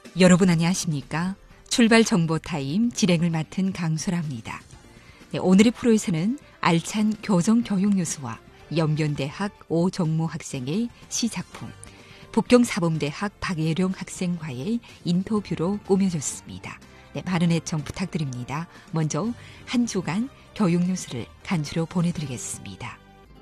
여러분 안녕하십니까? 출발 정보 타임 진행을 맡은 강수라입니다. 네, 오늘의 프로에서는 알찬 교정 교육 뉴스와 연변대학 오정모 학생의 시작품, 북경사범대학 박예룡 학생과의 인터뷰로 꾸며졌습니다. 네, 많은 애청 부탁드립니다. 먼저 한 주간 교육 뉴스를 간추려 보내드리겠습니다.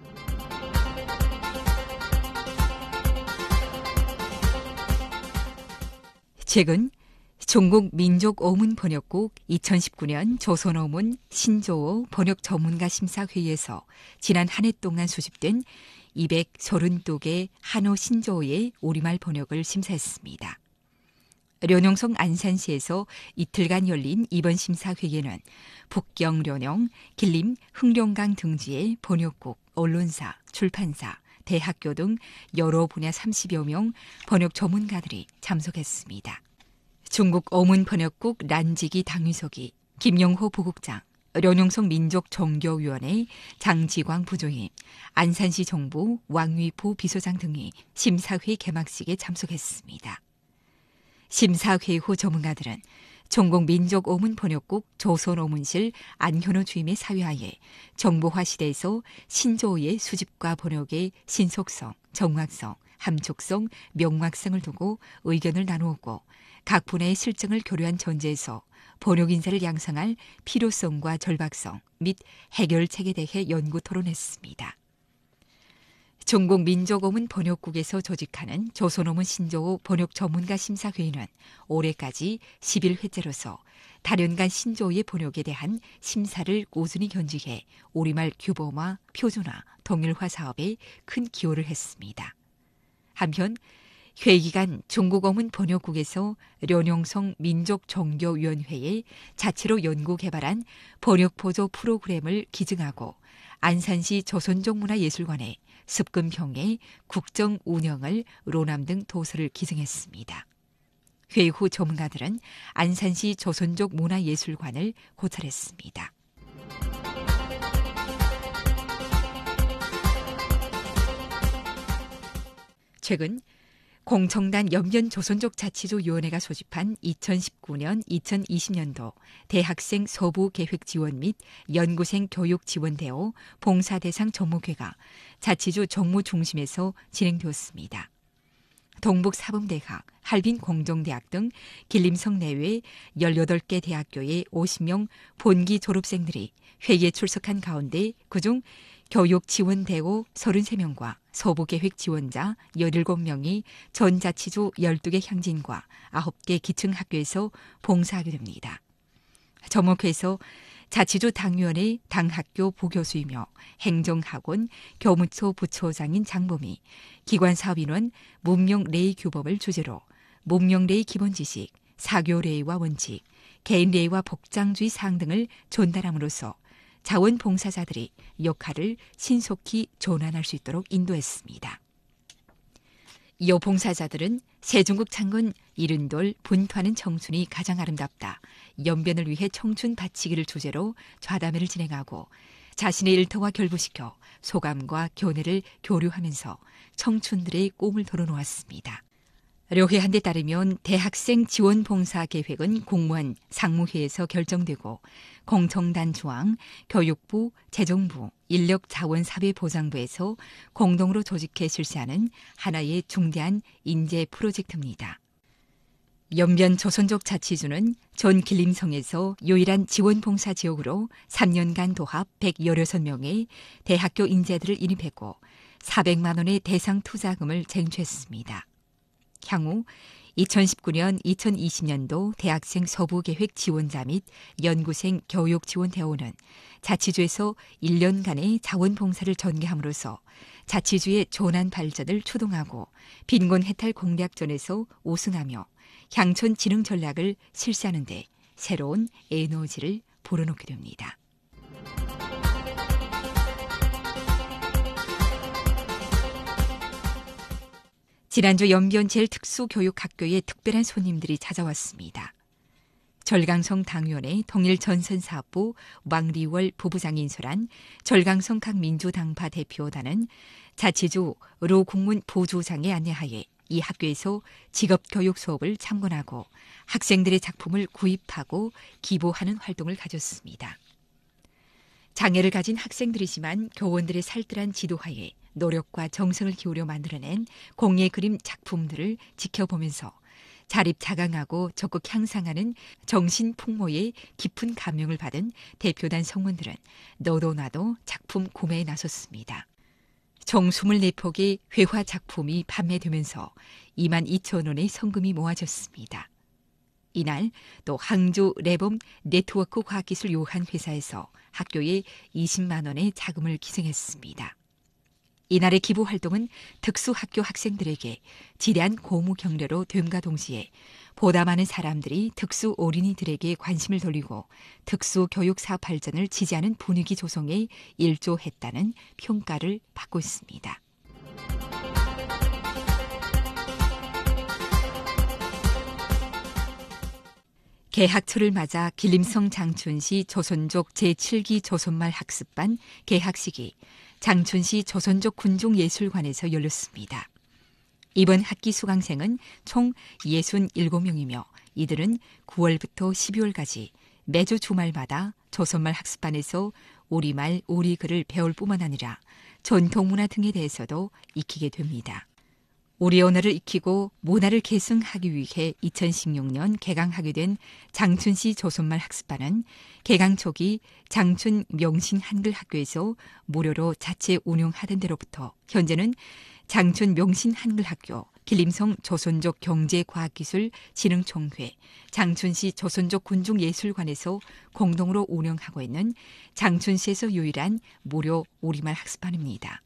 최근 중국 민족어문 번역국 2019년 조선어문 신조어 번역 전문가 심사회의에서 지난 한 해 동안 수집된 232개 한어 신조어의 우리말 번역을 심사했습니다. 련용성 안산시에서 이틀간 열린 이번 심사회의에는 북경 련용, 길림, 흥룡강 등지의 번역국, 언론사, 출판사, 대학교 등 여러 분야 30여 명 번역 전문가들이 참석했습니다. 중국 어문번역국 란지기 당위서기, 김영호 부국장, 련용성 민족정교위원회 장지광 부조임, 안산시 정부 왕위포 비서장 등이 심사회 개막식에 참석했습니다. 심사회 후 전문가들은 중국 민족어문번역국 조선어문실 안현호 주임의 사회하에 정보화 시대에서 신조어의 수집과 번역의 신속성, 정확성, 함축성, 명확성을 두고 의견을 나누었고 각 분야의 실정을 교류한 전제에서 번역 인사를 양성할 필요성과 절박성 및 해결책에 대해 연구 토론했습니다. 중국 민족어문번역국에서 조직하는 조선어문 신조어 번역 전문가 심사회의는 올해까지 11회째로서 다년간 신조어의 번역에 대한 심사를 꾸준히 견지해 우리말 규범화, 표준화, 동일화 사업에 큰 기여를 했습니다. 한편 회의 기간 중국어문번역국에서 련용성 민족정교위원회에 자체로 연구 개발한 번역보조 프로그램을 기증하고 안산시 조선족문화예술관에 습금형의 국정 운영을 로남 등 도서를 기증했습니다. 회의 후 전문가들은 안산시 조선족 문화예술관을 고찰했습니다. 최근 공청단 연변조선족자치조위원회가 소집한 2019년 2020년도 대학생 서부계획 지원 및 연구생 교육 지원 대오 봉사대상 접목회가 자치주 정무 중심에서 진행되었습니다. 동북사범대학, 할빈공정대학 등 길림성 내외 18개 대학교의 50명 본기 졸업생들이 회의에 출석한 가운데 그중 교육지원대오 33명과 서부계획 지원자 17명이 전 자치주 12개 향진과 9개 기층학교에서 봉사하게 됩니다. 접목회에서 자치주 당위원회 당학교 부교수이며 행정학원 교무처 부처장인 장범이 기관사업인원 문명레이 규범을 주제로 문명레이 기본지식, 사교레이와 원칙, 개인레이와 복장주의 사항 등을 전달함으로써 자원봉사자들이 역할을 신속히 전환할 수 있도록 인도했습니다. 이어 봉사자들은 세종국 창건 이른돌 분투하는 청춘이 가장 아름답다. 연변을 위해 청춘 바치기를 주제로 좌담회를 진행하고 자신의 일터와 결부시켜 소감과 견해를 교류하면서 청춘들의 꿈을 털어놓았습니다. 료회한데 따르면 대학생 지원 봉사 계획은 공무원 상무회에서 결정되고 공청단 중앙, 교육부, 재정부, 인력자원사회보장부에서 공동으로 조직해 실시하는 하나의 중대한 인재 프로젝트입니다. 연변 조선족 자치주는 전 길림성에서 유일한 지원 봉사 지역으로 3년간 도합 116명의 대학교 인재들을 인입했고 400만 원의 대상 투자금을 쟁취했습니다. 향후 2019년 2020년도 대학생 서부계획 지원자 및 연구생 교육 지원 대오는 자치주에서 1년간의 자원봉사를 전개함으로써 자치주의 전환 발전을 추동하고 빈곤 해탈 공략전에서 우승하며 향촌 진흥 전략을 실시하는 데 새로운 에너지를 불어넣게 됩니다. 지난주 연변 제일특수교육학교에 특별한 손님들이 찾아왔습니다. 절강성 당위원회 통일전선사업부 왕리월 부부장이 인솔한 절강성 각 민주당파 대표단은 자치주 로 국문 부주장의 안내하에 이 학교에서 직업교육 수업을 참관하고 학생들의 작품을 구입하고 기부하는 활동을 가졌습니다. 장애를 가진 학생들이지만 교원들의 살뜰한 지도하에 노력과 정성을 기울여 만들어낸 공예 그림 작품들을 지켜보면서 자립자강하고 적극 향상하는 정신풍모의 깊은 감명을 받은 대표단 성원들은 너도 나도 작품 구매에 나섰습니다. 총 24폭의 회화 작품이 판매되면서 22,000원의 성금이 모아졌습니다. 이날 또 항주 레범 네트워크 과학기술 요한 회사에서 학교에 20만 원의 자금을 기증했습니다. 이날의 기부 활동은 특수학교 학생들에게 지대한 고무 격려로 됨과 동시에 보다 많은 사람들이 특수 어린이들에게 관심을 돌리고 특수교육 사업 발전을 지지하는 분위기 조성에 일조했다는 평가를 받고 있습니다. 개학초를 맞아 길림성 장춘시 조선족 제7기 조선말 학습반 개학식이 장춘시 조선족 군중예술관에서 열렸습니다. 이번 학기 수강생은 총 67명이며 이들은 9월부터 12월까지 매주 주말마다 조선말 학습반에서 우리말, 우리글을 배울 뿐만 아니라 전통문화 등에 대해서도 익히게 됩니다. 우리 언어를 익히고 문화를 계승하기 위해 2016년 개강하게 된 장춘시 조선말 학습반은 개강 초기 장춘 명신 한글학교에서 무료로 자체 운영하던 데로부터 현재는 장춘 명신 한글학교, 길림성 조선족 경제과학기술 진흥총회, 장춘시 조선족 군중예술관에서 공동으로 운영하고 있는 장춘시에서 유일한 무료 우리말 학습반입니다.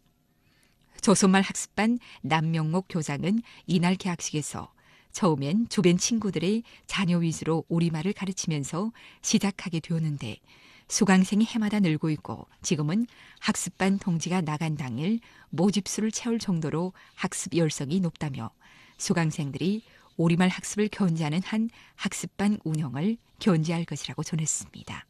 조선말 학습반 남명목 교장은 이날 개학식에서 처음엔 주변 친구들의 자녀 위주로 우리말을 가르치면서 시작하게 되었는데 수강생이 해마다 늘고 있고 지금은 학습반 통지가 나간 당일 모집수를 채울 정도로 학습 열성이 높다며 수강생들이 우리말 학습을 견지하는 한 학습반 운영을 견지할 것이라고 전했습니다.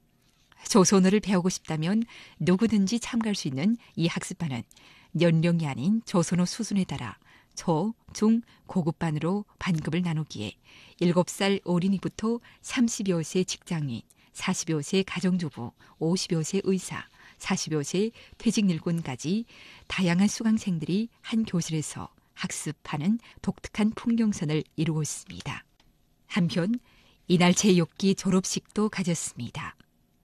조선어를 배우고 싶다면 누구든지 참가할 수 있는 이 학습반은 연령이 아닌 조선어 수준에 따라 초, 중, 고급반으로 반급을 나누기에 7살 어린이부터 30여 세 직장인, 40여 세 가정주부, 50여 세 의사, 40여 세 퇴직일꾼까지 다양한 수강생들이 한 교실에서 학습하는 독특한 풍경선을 이루고 있습니다. 한편 이날 제6기 졸업식도 가졌습니다.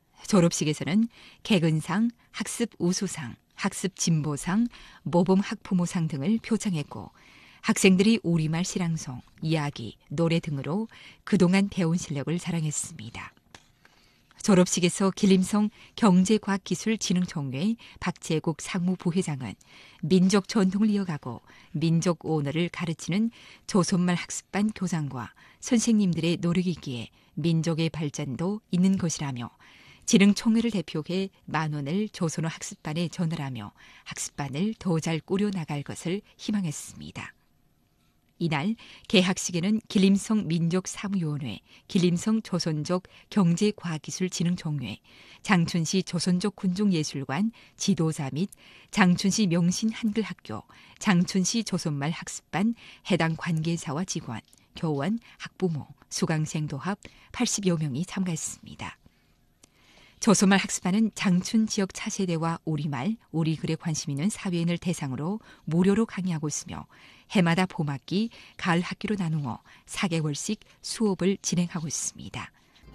졸업식에서는 개근상, 학습 우수상, 학습 진보상, 모범 학부모상 등을 표창했고 학생들이 우리말 실랑송, 이야기, 노래 등으로 그동안 배운 실력을 자랑했습니다. 졸업식에서 길림성 경제과학기술진흥총회 박재국 상무부회장은 민족 전통을 이어가고 민족 언어를 가르치는 조선말 학습반 교장과 선생님들의 노력이기에 민족의 발전도 있는 것이라며 진흥총회를 대표해 10,000원을 조선어 학습반에 전달하며 학습반을 더 잘 꾸려나갈 것을 희망했습니다. 이날 개학식에는 길림성 민족사무위원회, 길림성 조선족 경제과학기술진흥총회, 장춘시 조선족 군중예술관 지도자 및 장춘시 명신한글학교, 장춘시 조선말 학습반 해당 관계자와 직원, 교원, 학부모, 수강생도 합 80여 명이 참가했습니다. 조선말 학습반은 장춘 지역 차세대와 우리말, 우리글에 관심 있는 사회인을 대상으로 무료로 강의하고 있으며 해마다 봄학기, 가을 학기로 나누어 4개월씩 수업을 진행하고 있습니다.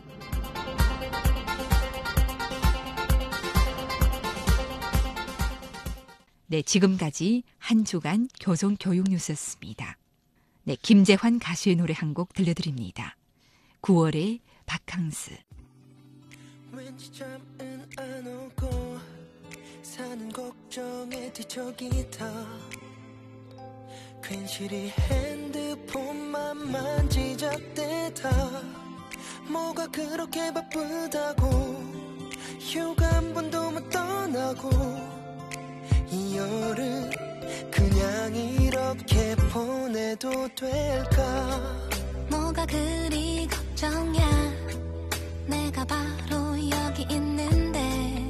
네, 지금까지 한 주간 교정교육 뉴스였습니다. 네, 김재환 가수의 노래 한 곡 들려드립니다. 9월의 바캉스. 왠지 잠은 안 오고 사는 걱정에 뒤척이다 괜시리 핸드폰만 만지작대다 뭐가 그렇게 바쁘다고 휴가 한 번도 못 떠나고 이 여름 그냥 이렇게 보내도 될까 뭐가 그리 걱정이야 내가 바로 여기 있는데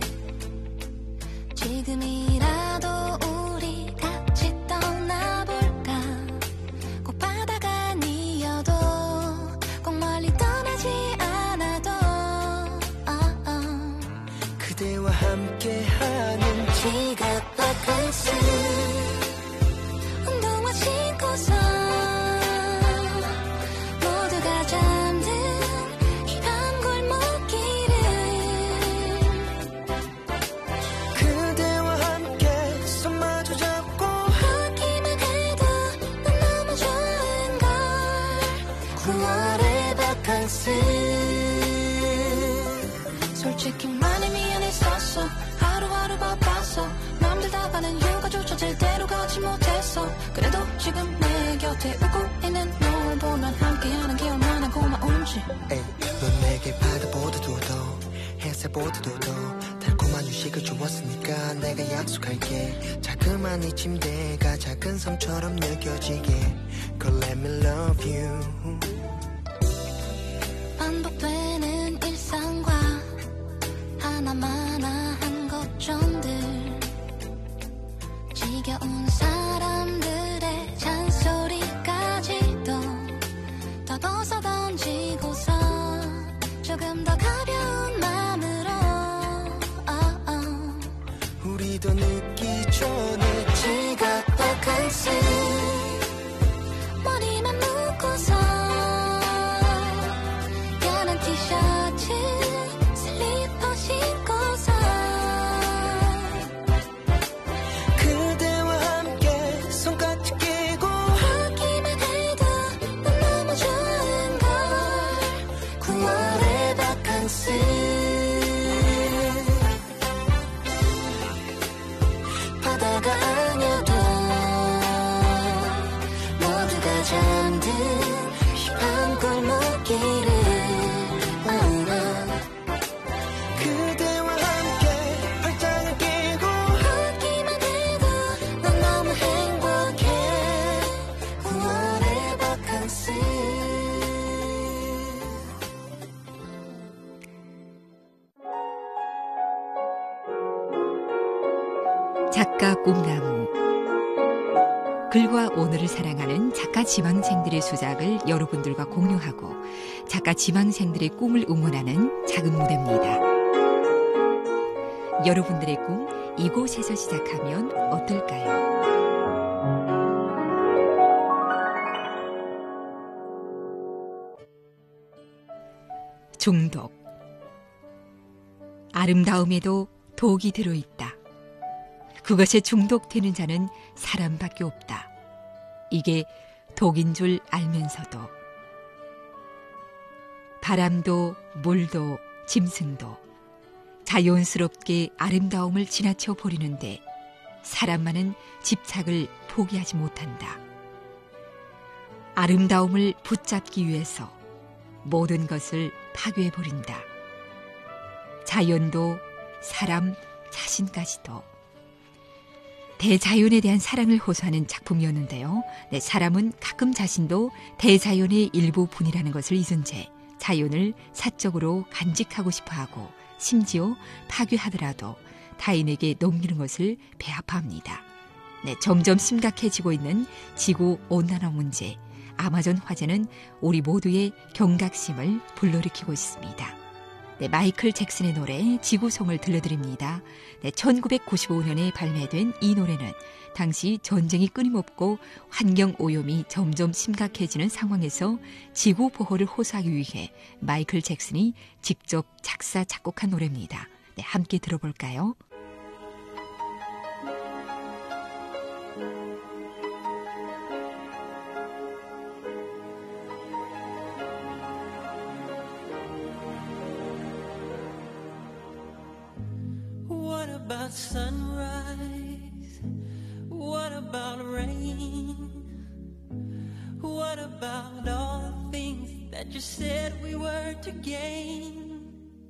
지금이라도 우리 같이 떠나볼까 바캉스 솔직히 많이 미안했었어 하루하루 바빴어 남들 다 가는 휴가조차 제대로 가지 못했어 그래도 지금 내 곁에 웃고 있는 널 보면 함께하는 게 얼마나 고마운지 넌 내게 바다보다도 더 햇살보다도 더 달콤한 휴식을 주었으니까 내가 약속할게 자그마한 이 침대가 작은 섬처럼 느껴지게 Girl let me love you 반복되는 일상과 하나마나한 걱정들 지겨운 사람들의 잔소리까지도 다 벗어던지고서 조금 더 가벼운 마음으로 우리도 늦기 전에 지각 바캉스 머리만 묶고서 연한 티셔츠 슬리퍼 신고서 그대와 함께 손까지 끼고 하기만 해도 난 너무 좋은걸 9월의 바캉스 바다가 아니어도 모두가 잠든 힙한 골목길을 그대와 함께 팔짱을 끼고 하기만 해도 난 너무 행복해 9월의 바캉스 작가 꿈나무 글과 오늘을 사랑하는 작가 지망생들의 수작을 여러분들과 공유하고 작가 지망생들의 꿈을 응원하는 작은 무대입니다. 여러분들의 꿈 이곳에서 시작하면 어떨까요? 중독 아름다움에도 독이 들어있다. 그것에 중독되는 자는 사람밖에 없다. 이게 독인 줄 알면서도 바람도 물도 짐승도 자연스럽게 아름다움을 지나쳐 버리는데 사람만은 집착을 포기하지 못한다. 아름다움을 붙잡기 위해서 모든 것을 파괴해버린다. 자연도 사람 자신까지도. 대자연에 대한 사랑을 호소하는 작품이었는데요. 네, 사람은 가끔 자신도 대자연의 일부분이라는 것을 잊은 채 자연을 사적으로 간직하고 싶어하고 심지어 파괴하더라도 타인에게 넘기는 것을 배아파합니다. 네, 점점 심각해지고 있는 지구온난화 문제, 아마존 화재는 우리 모두의 경각심을 불러일으키고 있습니다. 네, 마이클 잭슨의 노래 지구송을 들려드립니다. 네, 1995년에 발매된 이 노래는 당시 전쟁이 끊임없고 환경오염이 점점 심각해지는 상황에서 지구 보호를 호소하기 위해 마이클 잭슨이 직접 작사, 작곡한 노래입니다. 네, 함께 들어볼까요? What about sunrise? What about rain? What about all the things that you said we were to gain?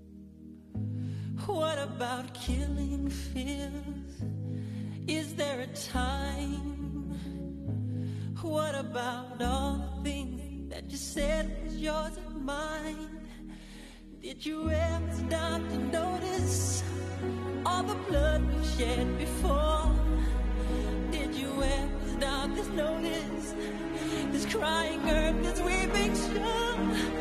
What about killing fears? Is there a time? What about all the things that you said was yours and mine? Did you ever stop to notice all the blood we shed before? Did you ever stop to notice this crying earth, this weeping shore?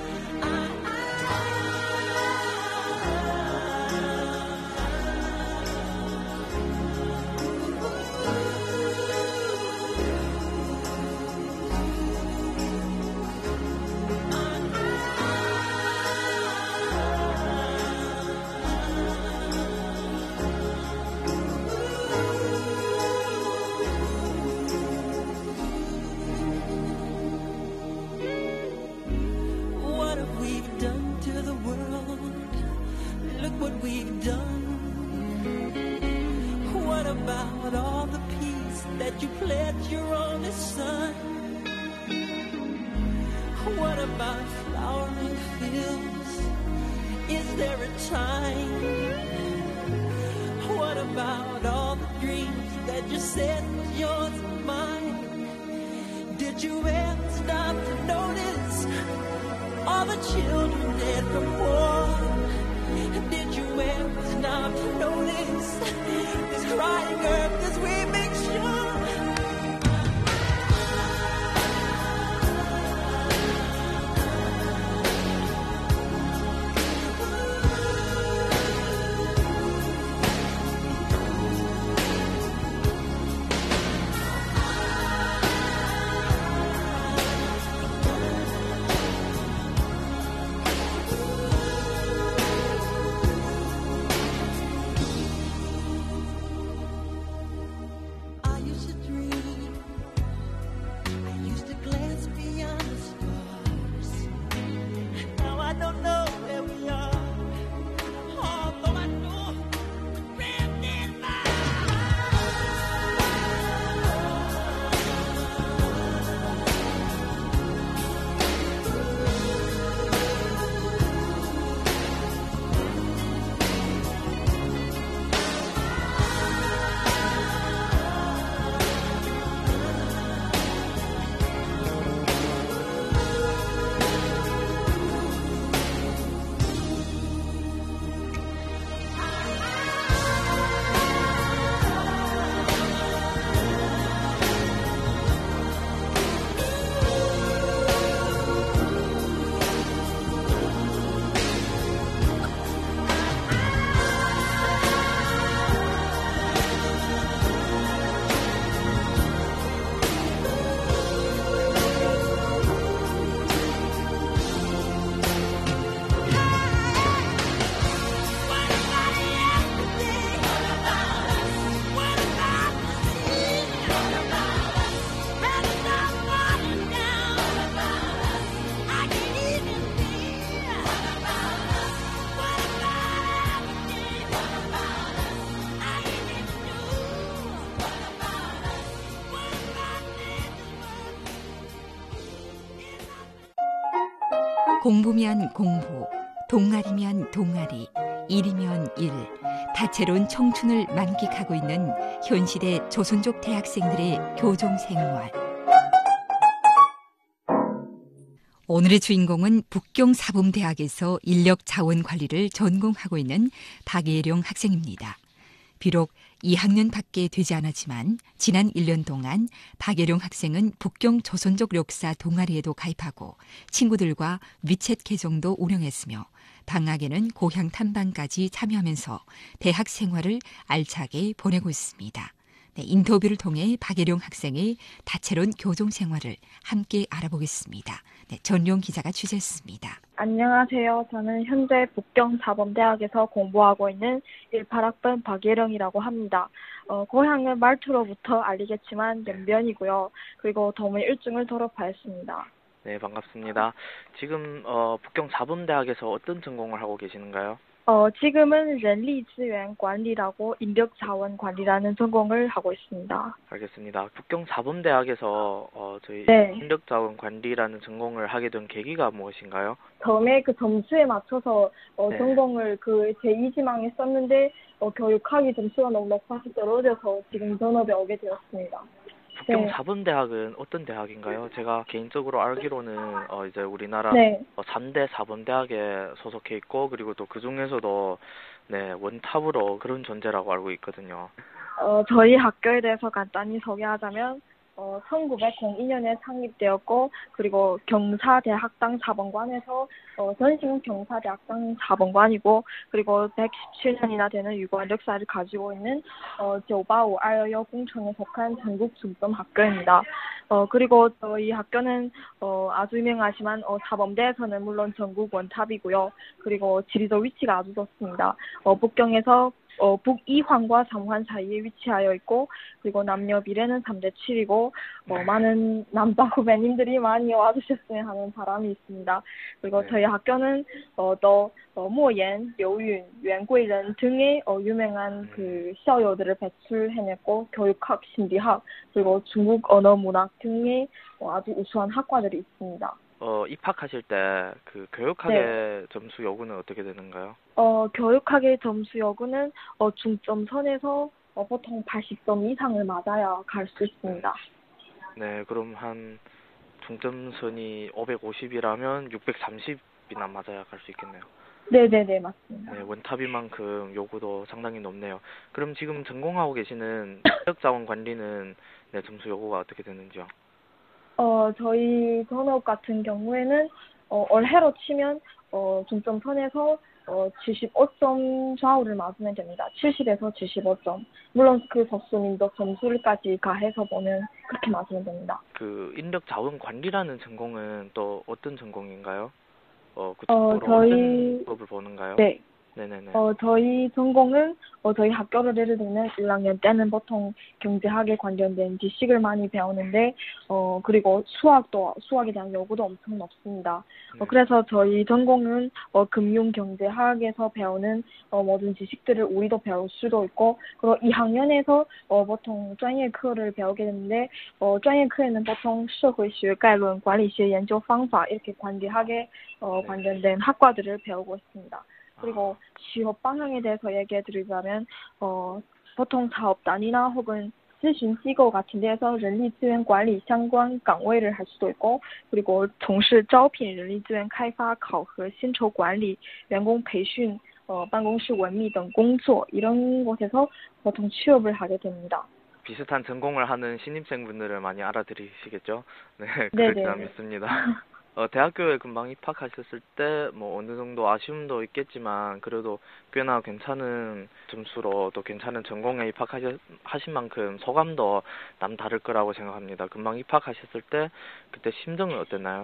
you pledge your only son? What about flowering fields? Is there a time? What about all the dreams that you said was yours and mine? Did you ever stop to notice all the children dead from war? Did you ever stop to notice this crying earth as we make sure? 공부면 공부, 동아리면 동아리, 일이면 일, 다채로운 청춘을 만끽하고 있는 현시대 조선족 대학생들의 교종 생활. 오늘의 주인공은 북경사범대학에서 인력자원관리를 전공하고 있는 박예령 학생입니다. 비록 2학년밖에 되지 않았지만 지난 1년 동안 박예령 학생은 북경 조선족 역사 동아리에도 가입하고 친구들과 위챗 계정도 운영했으며 방학에는 고향 탐방까지 참여하면서 대학 생활을 알차게 보내고 있습니다. 네, 인터뷰를 통해 박예령 학생의 다채로운 교종 생활을 함께 알아보겠습니다. 네, 전용 기자가 취재했습니다. 안녕하세요. 저는 현재 북경사범대학에서 공부하고 있는 18학번 박예령이라고 합니다. 고향은 말투로부터 알리겠지만 연변이고요. 그리고 도매 1중을 졸업하였습니다. 네, 반갑습니다. 지금 북경사범대학에서 어떤 전공을 하고 계시는가요? 지금은人力资源管理라고 인력자원관리라는 전공을 하고 있습니다. 알겠습니다. 북경사범대학에서 저희 네. 인력자원관리라는 전공을 하게 된 계기가 무엇인가요? 처음에 그 점수에 맞춰서 네. 전공을 그 제2지망에 썼는데 교육학위 점수가 너무 높아서 떨어져서 지금 전업에 오게 되었습니다. 북경사범대학은 어떤 대학인가요? 제가 개인적으로 알기로는 이제 우리나라 네. 3대 사범대학에 소속해 있고 그리고 또 그 중에서도 네, 원탑으로 그런 존재라고 알고 있거든요. 저희 학교에 대해서 간단히 소개하자면 1902년에 창립되었고 그리고 경사대학당 사범관에서 전신 경사대학당 사범관이고 그리고 117년이나 되는 유구한 역사를 가지고 있는 조바우 아여여 공청에 속한 전국 중점 학교입니다. 그리고 저희 학교는 아주 유명하지만 사범대에서는 물론 전국 원탑이고요. 그리고 지리적 위치가 아주 좋습니다. 북경에서 북2환과 3환 사이에 위치하여 있고 그리고 남녀 비례는 3대 7이고 많은 남자 후배님들이 많이 와주셨으면 하는 바람이 있습니다. 그리고 네. 저희 학교는 또 모옌, 류윤,袁贵人 등의 유명한 그校友들을 배출해냈고 교육학, 심리학 그리고 중국 언어 문학 등의 아주 우수한 학과들이 있습니다. 입학하실 때 그 교육학의 점수 여부는 어떻게 되는가요? 교육학의 점수 여부는 중점선에서 보통 80점 이상을 맞아야 갈 수 있습니다. 네, 그럼 한 중점선이 550이라면 630이나 맞아야 갈 수 있겠네요. 네네네, 맞습니다. 네, 원탑인 만큼 요구도 상당히 높네요. 그럼 지금 전공하고 계시는 인력자원 관리는 네, 점수 요구가 어떻게 되는지요? 저희 전업 같은 경우에는 올해로 치면 중점선에서 75점 좌우를 맞으면 됩니다. 70에서 75점. 물론 그 소수 민족 점수까지 가해서 보면 그렇게 맞으면 됩니다. 그 인력자원 관리라는 전공은 또 어떤 전공인가요? 구체적으로 저희 어떤 법을 보는가요? 네. 네네네. 저희 전공은 저희 학교를 예를 들면 1학년 때는 보통 경제학에 관련된 지식을 많이 배우는데 그리고 수학에 대한 요구도 엄청 높습니다. 그래서 저희 전공은 금융경제학에서 배우는 모든 지식들을 우리도 배울 수도 있고 그리고 2학년에서 보통 专业课를 배우게 되는데 专业课에는 보통 社会学概论, 管理学研究方法 이렇게 관계학에 관련된 학과들을 배우고 있습니다. 그리고 취업 방향에 대해서 얘기해 드리자면 보통 사업단이나 혹은 咨询机构 같은 데에서 人力资源管理相关岗位를 할 수도 있고 그리고 从事招聘人力资源开发考核薪酬管理员工培训办公室文秘等工作 이런 곳에서 보통 취업을 하게 됩니다. 비슷한 전공을 하는 신입생분들을 많이 알아들으시겠죠? 네, 그렇지 믿습니다. 대학교에 금방 입학하셨을 때 뭐 어느 정도 아쉬움도 있겠지만 그래도 꽤나 괜찮은 점수로 또 괜찮은 전공에 입학하신 만큼 소감도 남다를 거라고 생각합니다. 금방 입학하셨을 때 그때 심정은 어땠나요?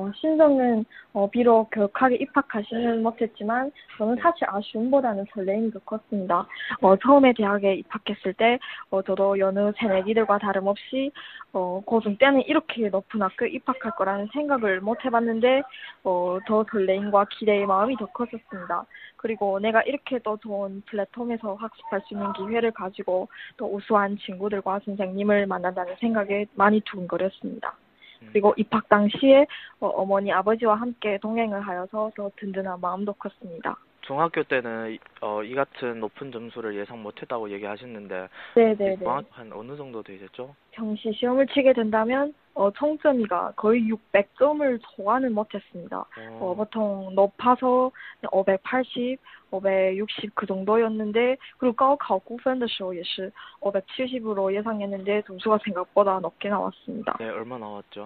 심정은 비록 격하게 입학하지는 못했지만 저는 사실 아쉬움보다는 설레임이 더 컸습니다. 처음에 대학에 입학했을 때 저도 여느 새내기들과 다름없이 고중 때는 이렇게 높은 학교에 입학할 거라는 생각을 못 해봤는데 더 설레임과 기대의 마음이 더 컸었습니다. 그리고 내가 이렇게 또 좋은 플랫폼에서 학습할 수 있는 기회를 가지고 또 우수한 친구들과 선생님을 만난다는 생각에 많이 두근거렸습니다. 그리고 입학 당시에 어머니, 아버지와 함께 동행을 하여서 더 든든한 마음도 컸습니다. 중학교 때는 이 같은 높은 점수를 예상 못했다고 얘기하셨는데 네네네. 한 어느 정도 되셨죠? 정시 시험을 치게 된다면 총점이가 거의 600점을 소화는 못했습니다. 보통 높아서 580, 560 그 정도였는데 그리고 高考估分的时候也是 570으로 예상했는데 점수가 생각보다 높게 나왔습니다. 네, 얼마 나왔죠?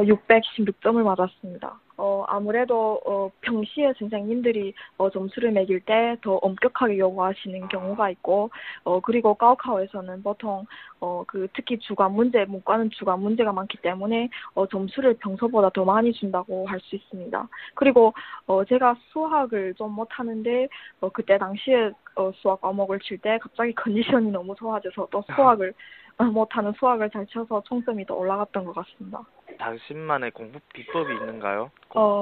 616점을 맞았습니다. 아무래도 평시에 선생님들이 점수를 매길 때 더 엄격하게 요구하시는 경우가 있고 그리고 高考에서는 보통 특히 주관 문제, 문과는 주관 문제가 많기 때문에 점수를 평소보다 더 많이 준다고 할 수 있습니다. 그리고 제가 수학을 좀 못하는데 그때 당시에 수학 과목을 칠 때 갑자기 컨디션이 너무 좋아져서 또 못하는 수학을 잘 쳐서 총점이 더 올라갔던 것 같습니다. 당신만의 공부 비법이 있는가요?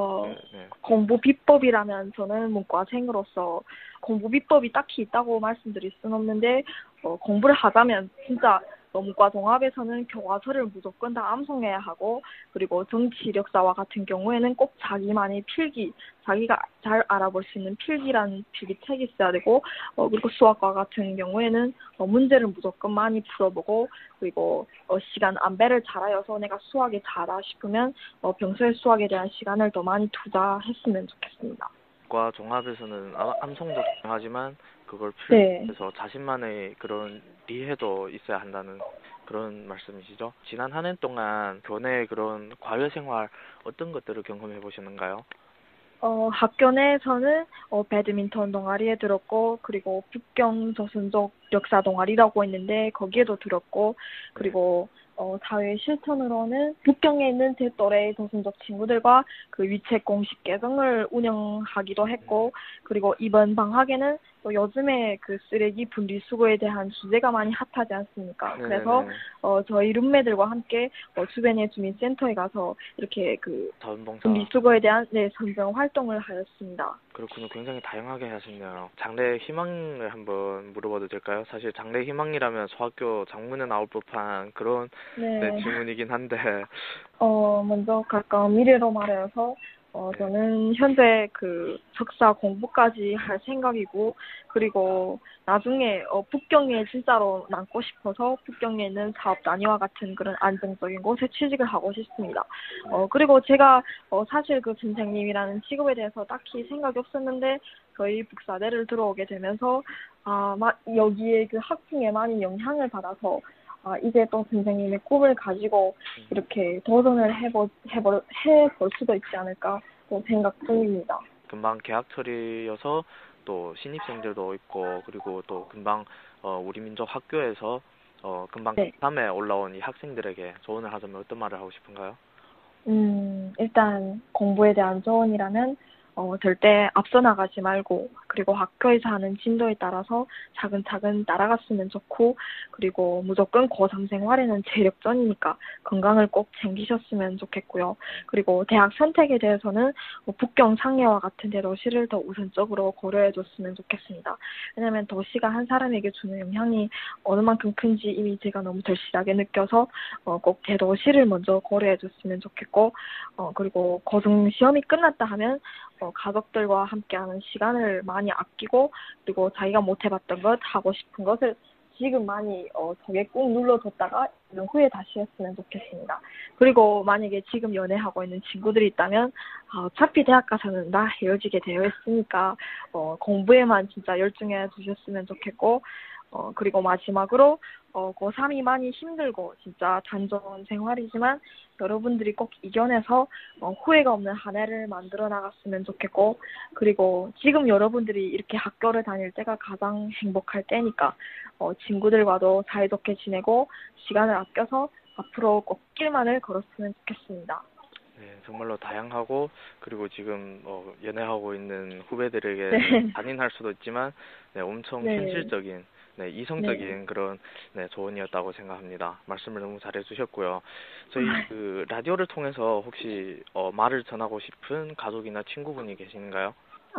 공부 비법이라면 저는 문과생으로서 공부 비법이 딱히 있다고 말씀드릴 수는 없는데 공부를 하자면 진짜 문과 종합에서는 교과서를 무조건 다 암송해야 하고 그리고 정치 역사와 같은 경우에는 꼭 자기만의 필기, 자기가 잘 알아볼 수 있는 필기라는 필기책이 있어야 되고 그리고 수학과 같은 경우에는 문제를 무조건 많이 풀어보고 그리고 시간 안배를 잘하여서 내가 수학에 잘하 싶으면 평소에 수학에 대한 시간을 더 많이 투자했으면 좋겠습니다. 과 종합에서는 암송도 중요하지만 그걸 필요해서 자신만의 그런 리해도 있어야 한다는 그런 말씀이시죠? 지난 한 해 동안 교내 그런 과외 생활 어떤 것들을 경험해 보시는가요? 학교 내에서는 배드민턴 동아리에 들었고 그리고 북경 조선족 역사 동아리라고 있는데 거기에도 들었고 그리고 사회 실천으로는 북경에 있는 제 또래 조선족 친구들과 그 위책 공식 계정을 운영하기도 했고 그리고 이번 방학에는 또 요즘에 그 쓰레기 분리수거에 대한 주제가 많이 핫하지 않습니까? 그래서 저희 룸메들과 함께 주변의 주민센터에 가서 이렇게 그 분리수거에 대한 선정 활동을 하였습니다. 그렇군요. 굉장히 다양하게 하셨네요. 장래 희망을 한번 물어봐도 될까요? 사실 장래 희망이라면 소학교 장문에 나올 법한 그런 질문이긴 한데. 먼저 가까운 미래로 말해서 저는 현재 그 석사 공부까지 할 생각이고, 그리고 나중에 북경에 진짜로 남고 싶어서 북경에 있는 사업 단위와 같은 그런 안정적인 곳에 취직을 하고 싶습니다. 그리고 제가 사실 그 선생님이라는 직업에 대해서 딱히 생각이 없었는데 저희 북사대를 들어오게 되면서 여기에 그 학풍에 많이 영향을 받아서 이제 또 선생님의 꿈을 가지고 이렇게 도전을 해볼 수도 있지 않을까 또 생각 중입니다. 금방 개학 처리여서 또 신입생들도 있고, 그리고 또 금방 우리 민족 학교에서 금방 고3에 올라온 이 학생들에게 조언을 하자면 어떤 말을 하고 싶은가요? 일단 공부에 대한 조언이라면 절대 앞서 나가지 말고, 그리고 학교에서 하는 진도에 따라서 차근차근 따라갔으면 좋고, 그리고 무조건 고3 생활에는 체력전이니까 건강을 꼭 챙기셨으면 좋겠고요. 그리고 대학 선택에 대해서는 북경 상해와 같은 대도시를 더 우선적으로 고려해줬으면 좋겠습니다. 왜냐하면 도시가 한 사람에게 주는 영향이 어느 만큼 큰지 이미 제가 너무 절실하게 느껴서 꼭 대도시를 먼저 고려해줬으면 좋겠고, 그리고 고등 시험이 끝났다 하면 가족들과 함께하는 시간을 많이 아끼고, 그리고 자기가 못 해봤던 것, 하고 싶은 것을 지금 많이 속에 꾹 눌러뒀다가 이런 후에 다시 했으면 좋겠습니다. 그리고 만약에 지금 연애하고 있는 친구들이 있다면 어차피 대학 가서는 다 헤어지게 되어 있으니까 공부에만 진짜 열중해 주셨으면 좋겠고, 그리고 마지막으로 고3이 많이 힘들고 진짜 단조로운 생활이지만 여러분들이 꼭 이겨내서 후회가 없는 한 해를 만들어 나갔으면 좋겠고, 그리고 지금 여러분들이 이렇게 학교를 다닐 때가 가장 행복할 때니까 친구들과도 사이좋게 지내고 시간을 아껴서 앞으로 꼭 길만을 걸었으면 좋겠습니다. 네, 정말로 다양하고, 그리고 지금 연애하고 있는 후배들에게 잔인할 수도 있지만 엄청 현실적인 이성적인 그런 조언이었다고 생각합니다. 말씀을 너무 잘해주셨고요. 저희 그 라디오를 통해서 혹시 말을 전하고 싶은 가족이나 친구분이 계신가요?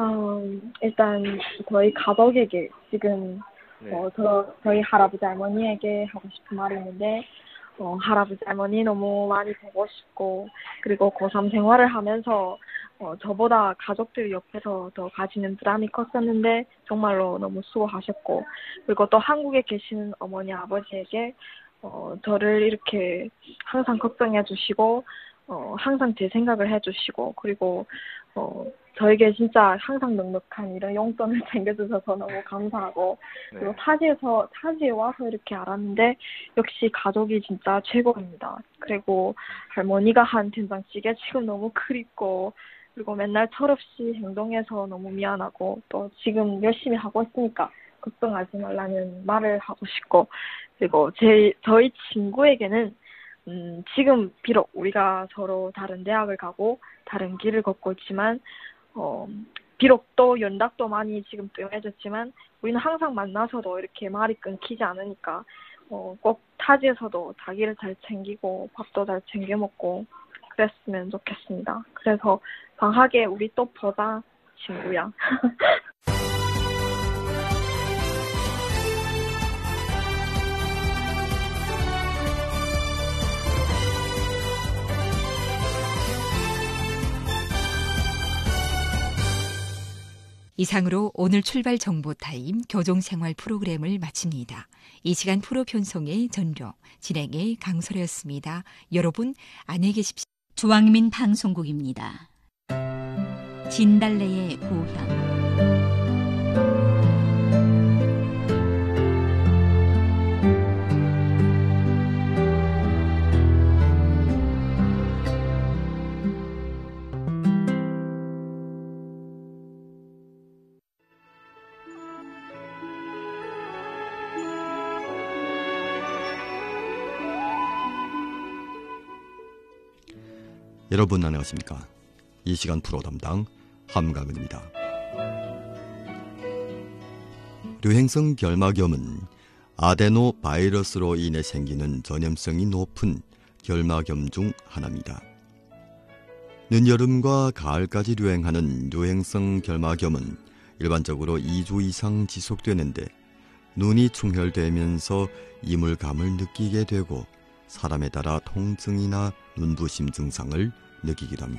일단 저희 가족에게 지금 저희 할아버지 할머니에게 하고 싶은 말이 있는데, 할아버지 할머니 너무 많이 보고 싶고, 그리고 고3 생활을 하면서 저보다 가족들 옆에서 더 가지는 부담이 컸었는데 정말로 너무 수고하셨고, 그리고 또 한국에 계시는 어머니 아버지에게 저를 이렇게 항상 걱정해 주시고 항상 제 생각을 해주시고, 그리고 저에게 진짜 항상 넉넉한 이런 용돈을 챙겨주셔서 너무 감사하고, 그리고 타지에 와서 이렇게 알았는데 역시 가족이 진짜 최고입니다. 그리고 할머니가 한 된장찌개 지금 너무 그립고, 그리고 맨날 철없이 행동해서 너무 미안하고, 또 지금 열심히 하고 있으니까 걱정하지 말라는 말을 하고 싶고, 그리고 저희 친구에게는 지금 비록 우리가 서로 다른 대학을 가고 다른 길을 걷고 있지만 비록 또 연락도 많이 지금 뜸해졌지만 우리는 항상 만나서도 이렇게 말이 끊기지 않으니까 꼭 타지에서도 자기를 잘 챙기고 밥도 잘 챙겨 먹고 그랬으면 좋겠습니다. 그래서 방학에 우리 또 보자, 친구야. 이상으로 오늘 출발 정보 타임 교종생활 프로그램을 마칩니다. 이 시간 프로 편성의 전료, 진행의 강설이었습니다. 여러분 안녕히 계십시오. 주왕민 방송국입니다. 진달래의 고향. 여러분 안녕하십니까? 이 시간 프로 담당 함강은입니다. 류행성 결막염은 아데노 바이러스로 인해 생기는 전염성이 높은 결막염 중 하나입니다. 늦여름과 가을까지 유행하는 류행성 결막염은 일반적으로 2주 이상 지속되는데 눈이 충혈되면서 이물감을 느끼게 되고 사람에 따라 통증이나 눈부심 증상을 느끼기도 합니다.